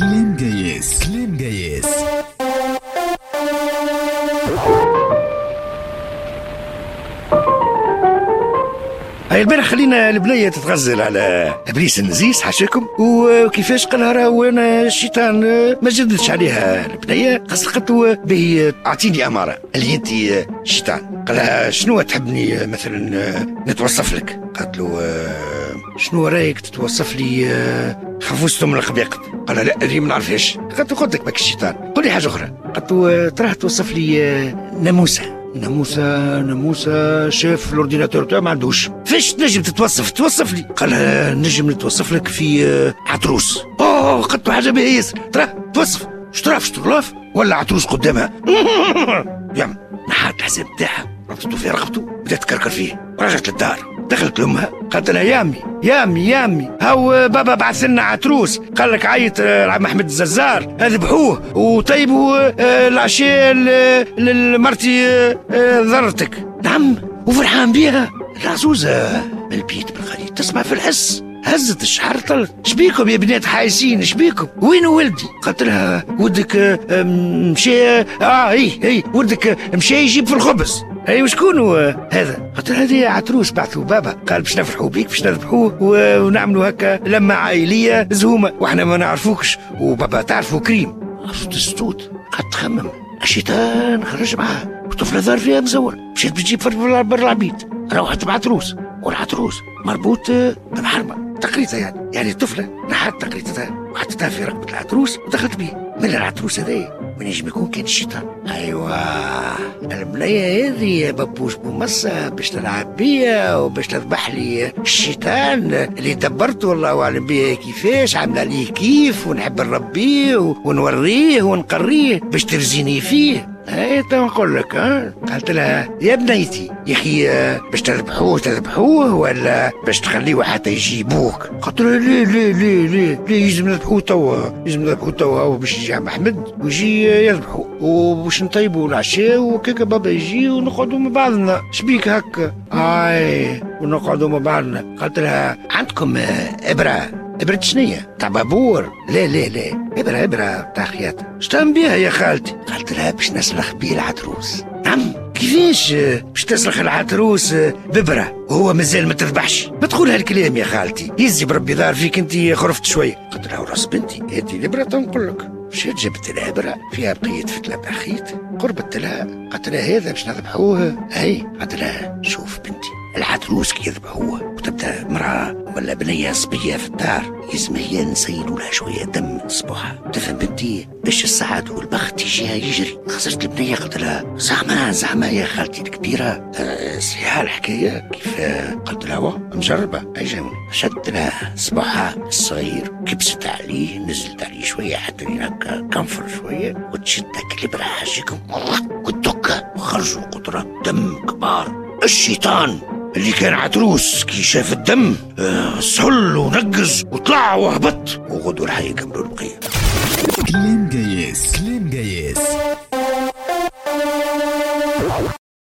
كلام جايز، كلام جايز. هاي البارح خلينا البنية تتغزل على ابليس النزيس حاشاكم، وكيفاش قالها راهو انا الشيطان ما جددش عليها البنية، قالت له به اعطيني امارة اللي انت الشيطان. قالها شنو تحبني مثلا نتوصف لك؟ قالت له شنو رايك تتوصف لي خفوسته من الخبيقة؟ قال لا هذه ما نعرفهاش. قالت له خذ لك باك الشيطان، قول لي حاجة أخرى. قالت له تراه توصف لي ناموسة شاف الاورديناتور تاعو ما عندوش. فاش تنجم توصف لي؟ قال نجم نتوصف لك في عتروس. قلت له حاجة بها ياسر، تراه توصف شطراف شطرلاف ولا عتروس قدامها. يعمل نحات الحزام تاعها، ربطته في رقبته، بدات تكركر فيه، ورجعت للدار. دخلت لامها قالت لها يا امي هاو بابا بعث لنا عتروس، قال لك عيط العم احمد الززار ذبحوه وطيبوا العشاء لمرتي ضرتك. نعم وفرحان بيها العزوزه من البيت بالخليل تسمع في الحس، هزت الشعر طلت. شبيكم يا بنات حايسين شبيكم؟ وين ولدي؟ قالت لها ودك مشى هي ولدك مشى يجيب في الخبز. اي وشكون هذا؟ قلت له هذه عتروس بعثوا بابا، قال باش نفرحوا بيك باش نذبحوه ونعملوا هكا لما عائليه زهومه واحنا ما نعرفوكش وبابا تعرفوا كريم. عرفت السطوت قعدت تخمم، الشيطان خرج معاه وطفله ظهر فيها مزور، مشيت بتجيب برا العبيد، روحت بعتروس والعتروس مربوط بمحرمه تقريتها يعني الطفله نحت تقريتها وحطتها في رقبه العتروس ودخلت بيه. من العتروس هذايا من يجب يكون كان الشيطان. ايوه البنيه هذه يا بابوش بومصه باش تلعب بيا وباش تذبح لي الشيطان اللي دبرته والله اعلم بيه كيفاش عامله ليه كيف، ونحب نربيه ونوريه ونقريه باش ترزيني فيه. اي تنقول لك قالت لها يا بنيتي يا اخي باش تذبحوه ولا باش تخليه حتى يجيبوك؟ قالت لها ليه يلزم نذبحوه توا باش يجي عم احمد ويجي يذبحوه وباش نطيبوا العشاء وكيك بابا يجي ونقعدوا مع بعضنا. شبيك هكا؟ ونقعدوا مع بعضنا. قالت لها عندكم إبرة شنية تاع بابور؟ لا إبرة تاع خياطة. شتم بيها يا خالتي؟ قالت لها باش نسلخ بيه العتروس. نعم كيفاش باش تسلخ العتروس ببرة وهو مازال ما تذبحش؟ ما تقول هالكلام يا خالتي، يزي بربي ظهر فيك انت خرفت شوية. قلت لها وراس بنتي هاتي الإبرة تنقول لك. مشيت جبت الإبرة فيها بقية فتلة بأخيت قربت لها. قلت لها هذا باش نذبحوه. قلت لها شوف بنتي العتروس كي يذبحوه وتبدا مرأة ولا بنية صبية في الدار يزم هي نسيلوا لها شوية دم صباحها، تفهم بنتي باش السعد والبخت يجيها يجري. خسرت البنية قلت لها زعما يا خالتي الكبيرة صحيحة الحكاية كيف؟ قلت لها مجربة أجل. شد لها صباحها الصغير كبست عليه نزلت عليه شوية حتى هناك كنفر شوية وتشدك الإبرة حاجكم وتدكه وخرجوا قطرات دم كبار. الشيطان اللي كان عتروس كي شاف الدم سهل ونقز وطلع وهبط وغدوا الحي كملوا البقية. كلام جايز، كلام جايز.